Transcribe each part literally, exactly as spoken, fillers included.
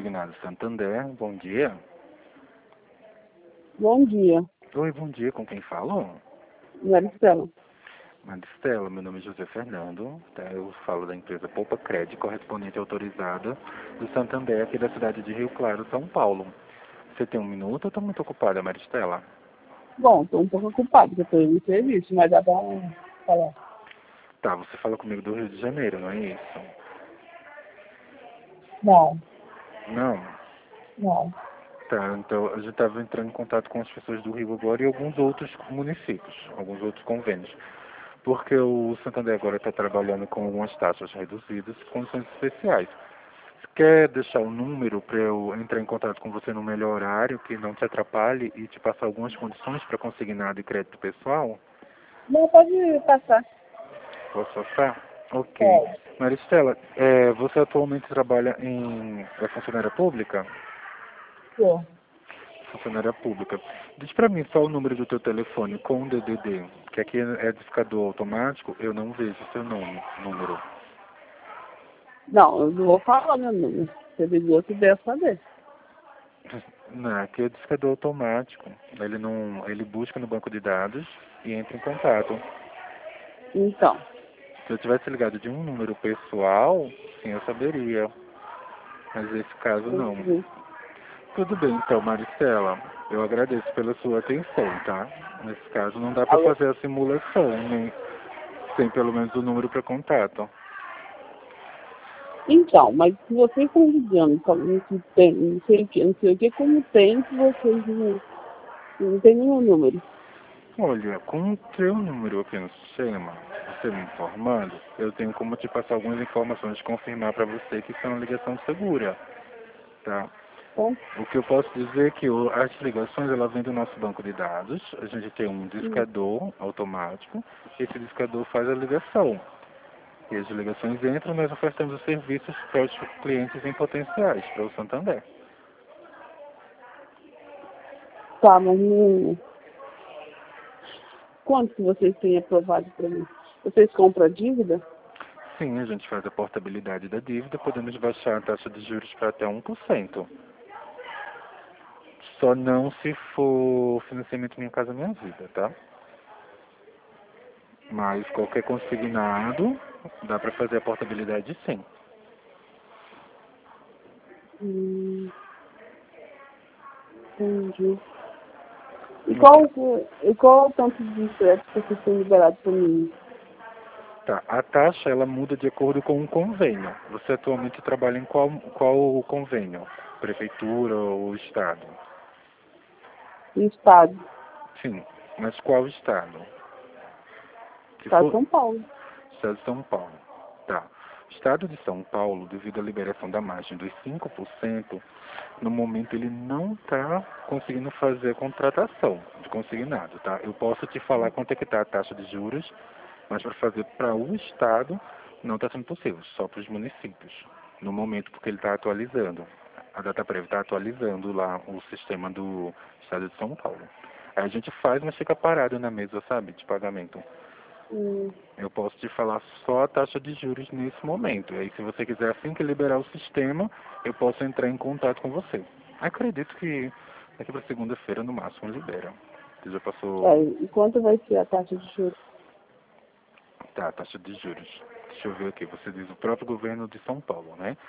consignado Santander. Bom dia. Bom dia, Oi, bom dia. Com quem falo? Maristela. Maristela, meu nome é José Fernando. Tá? Eu falo da empresa Poupa Crédito, correspondente autorizada do Santander, aqui da cidade de Rio Claro, São Paulo. Você tem um minuto ou está muito ocupada, Maristela? Bom, estou um pouco ocupado, porque estou em serviço, mas dá para falar. Tá, você fala comigo do Rio de Janeiro, não é isso? Não, Não? não. Tá, então a gente estava entrando em contato com as pessoas do Rio agora e alguns outros municípios, alguns outros convênios. Porque o Santander agora está trabalhando com algumas taxas reduzidas, condições especiais. Você quer deixar o número para eu entrar em contato com você no melhor horário, que não te atrapalhe e te passar algumas condições para consignado e crédito pessoal? Não, pode passar. Posso passar? Ok. Pode. Maristela, é, você atualmente trabalha em é funcionária pública? Pô, Funcionária pública. Diz para mim só o número do teu telefone com o D D D, que aqui é discador automático, eu não vejo seu nome, número. não, eu não vou falar meu número. Se ele ligou, se der, saber. Não, aqui é discador automático. Ele não, ele busca no banco de dados e entra em contato. Então. Se eu tivesse ligado de um número pessoal, sim, eu saberia. Mas nesse caso não. Uhum. Tudo bem, então, Maricela. Eu agradeço pela sua atenção, tá? Nesse caso não dá para Alô? fazer a simulação, nem sem pelo menos o número para contato. Então, mas se vocês estão ligando, falando que tem, não sei o que, não sei o que, como tem que vocês não, não tem nenhum número. Olha, com o teu número aqui no sistema, você me informando, eu tenho como te passar algumas informações, confirmar para você que isso é uma ligação segura, tá? Então, O que eu posso dizer é que o- as ligações ela vêm do nosso banco de dados, a gente tem um hum, discador automático, esse discador faz a ligação. E as ligações entram, nós ofertamos os serviços para os clientes em potenciais, para o Santander. tá, mas não, quanto que vocês têm aprovado para mim? Vocês compram a dívida? Sim, a gente faz a portabilidade da dívida, podemos baixar a taxa de juros para até um por cento. Só não se for financiamento Minha Casa Minha Vida, tá? Mas qualquer consignado, dá para fazer a portabilidade sim. Hum, entendi. E qual, Ok. e qual é o tanto de crédito que vocês têm liberado para mim? Tá, a taxa ela muda de acordo com o convênio. Você atualmente trabalha em qual, qual convênio? Prefeitura ou Estado? No estado, Sim, mas qual Estado? Se estado de for São Paulo. Estado de São Paulo. Tá. O Estado de São Paulo, devido à liberação da margem dos cinco por cento, no momento ele não está conseguindo fazer a contratação de consignado, tá? Eu posso te falar quanto é que está a taxa de juros, mas para fazer para o Estado não está sendo possível, só para os municípios, no momento porque ele está atualizando. A data prévia está atualizando lá o sistema do Estado de São Paulo. Aí a gente faz, mas fica parado na mesa, sabe, de pagamento. Hum, Eu posso te falar só a taxa de juros nesse momento. E aí, se você quiser, assim que liberar o sistema, eu posso entrar em contato com você. Acredito que daqui para segunda-feira, no máximo, libera. Você já é, passou. e quanto vai ser a taxa de juros? Tá, taxa de juros. Deixa eu ver aqui. Você diz o próprio governo de São Paulo, né?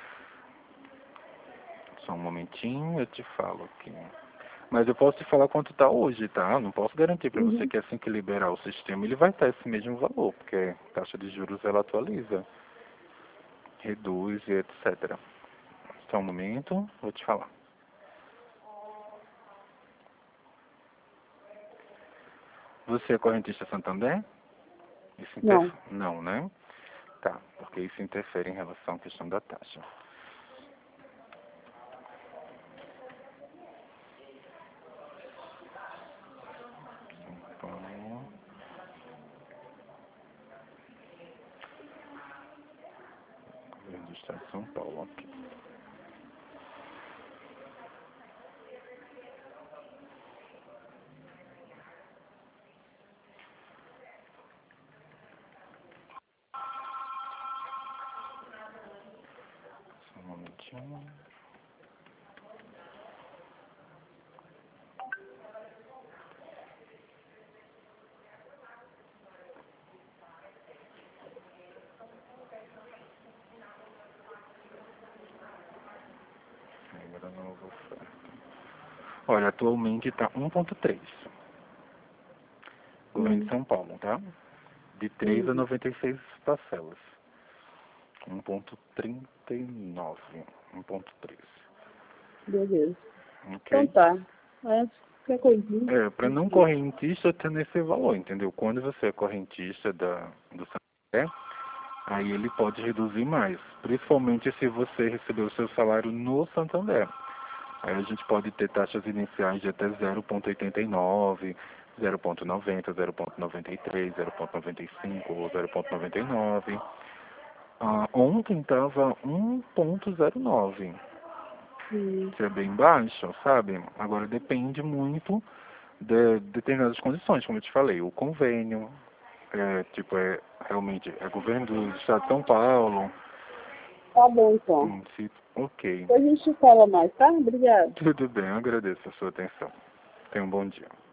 Só um momentinho, eu te falo aqui. Mas eu posso te falar quanto está hoje, tá? Eu não posso garantir para você Uhum. que assim que liberar o sistema, ele vai estar esse mesmo valor, porque a taxa de juros ela atualiza, reduz e etcétera. Só um momento, vou te falar. Você é correntista Santander? Isso Não. interfere? Não, né? Tá, porque isso interfere em relação à questão da taxa. São Paulo, governo do estado de São Paulo, ok. Só um momentinho. essa nova oferta. Olha, atualmente está um ponto três. Governo Hum. de São Paulo, tá? De três Hum. a noventa e seis parcelas. um ponto trinta e nove. um ponto três. Beleza. Ok? Então tá. É, qualquer coisinha. É, para não correntista tá nesse valor, entendeu? Quando você é correntista da, do Santander, aí ele pode reduzir mais. Principalmente se você receber o seu salário no Santander. Aí a gente pode ter taxas iniciais de até zero ponto oitenta e nove, zero ponto noventa, zero ponto noventa e três, zero ponto noventa e cinco ou zero ponto noventa e nove. Ah, ontem estava um ponto zero nove. Hum. Que é bem baixo, sabe? Agora depende muito de determinadas condições, como eu te falei. O convênio, é, tipo, é realmente é governo do estado de São Paulo. Tá bom, então. Hum, se, ok. Depois a gente fala mais, tá? Obrigada. Tudo bem, eu agradeço a sua atenção. Tenha um bom dia.